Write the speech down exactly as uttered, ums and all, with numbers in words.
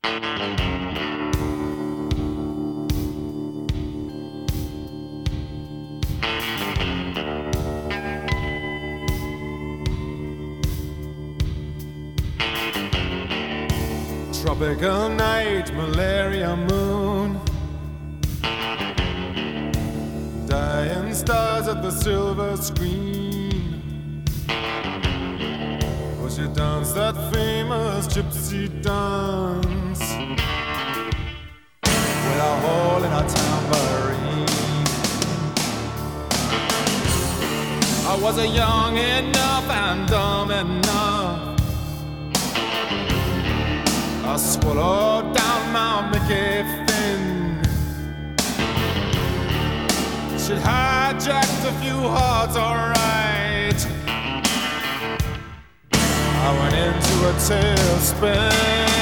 Tropical night, malaria moon, dying stars at the silver screen. Was you dance that famous gypsy dance with a hole in a tambourine? I wasn't young enough and dumb enough. I swallowed down my Mickey Finn. She'd hijacked a few hearts, alright. I went into a tailspin.